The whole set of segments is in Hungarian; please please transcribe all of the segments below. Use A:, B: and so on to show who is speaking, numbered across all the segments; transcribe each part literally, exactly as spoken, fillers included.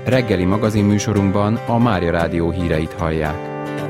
A: Reggeli magazinműsorunkban a Mária Rádió híreit hallják.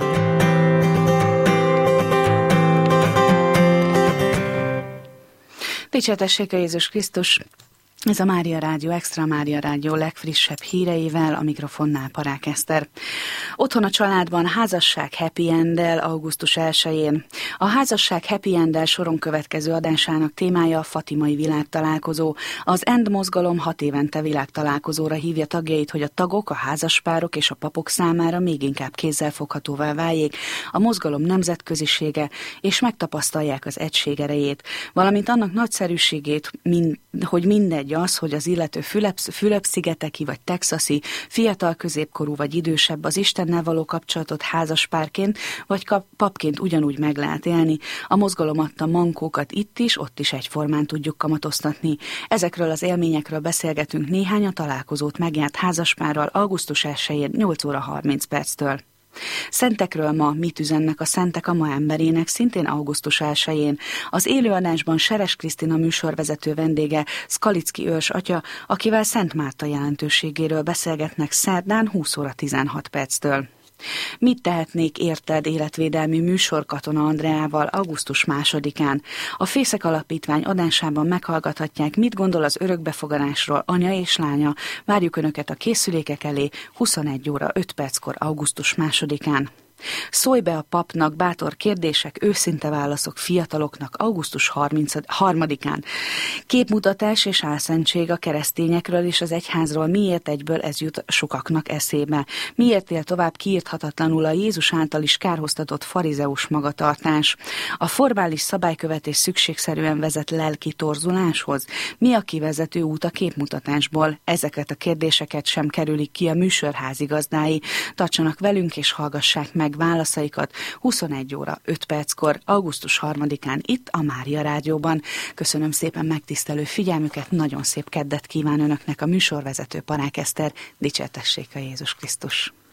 B: Dicsértessék a Jézus Krisztus! Ez a Mária Rádió, Extra Mária Rádió legfrissebb híreivel, a mikrofonnál Parák Eszter. Otthon a családban házasság happy enddel augusztus elsején. A házasság happy enddel soron következő adásának témája a fatimai világtalálkozó. Az End mozgalom hat évente világtalálkozóra hívja tagjait, hogy a tagok, a házaspárok és a papok számára még inkább kézzelfoghatóvá váljék a mozgalom nemzetközisége, és megtapasztalják az egység erejét, valamint annak nagyszerűségét, mind, hogy mindegy az, hogy az illető Fülöp-szigeteki vagy texasi, fiatal középkorú vagy idősebb, az Istennel való kapcsolatot házaspárként vagy papként ugyanúgy meg lehet élni. A mozgalom adta mankókat itt is, ott is egyformán tudjuk kamatoztatni. Ezekről az élményekről beszélgetünk néhány a találkozót megjárt házaspárral augusztus elsején nyolc óra harminc perctől. Szentekről ma mit üzennek a szentek a ma emberének, szintén augusztus elsején. Az élőadásban Seres Krisztina műsorvezető vendége, Szkalicki őrs atya, akivel Szent Márta jelentőségéről beszélgetnek szerdán húsz óra tizenhat perctől. Mit tehetnék érted életvédelmi műsor Katona Andreával augusztus másodikán. A Fészek Alapítvány adásában meghallgathatják, mit gondol az örökbefogadásról anya és lánya. Várjuk Önöket a készülékek elé huszonegy óra öt perckor augusztus másodikán. Szólj be a papnak, bátor kérdések, őszinte válaszok fiataloknak augusztus harmadikán. Képmutatás és álszentség a keresztényekről és az egyházról, miért egyből ez jut sokaknak eszébe. Miért él tovább kiírthatatlanul a Jézus által is kárhoztatott farizeus magatartás. A formális szabálykövetés szükségszerűen vezet lelki torzuláshoz. Mi a kivezető út a képmutatásból? Ezeket a kérdéseket sem kerülik ki a műsor házigazdái. Tartsanak velünk és hallgassák meg válaszaikat huszonegy óra öt perckor, augusztus harmadikán itt a Mária Rádióban. Köszönöm szépen megtisztelő figyelmüket, nagyon szép keddet kíván Önöknek a műsorvezető Parák Eszter. Dicsértessék a Jézus Krisztus!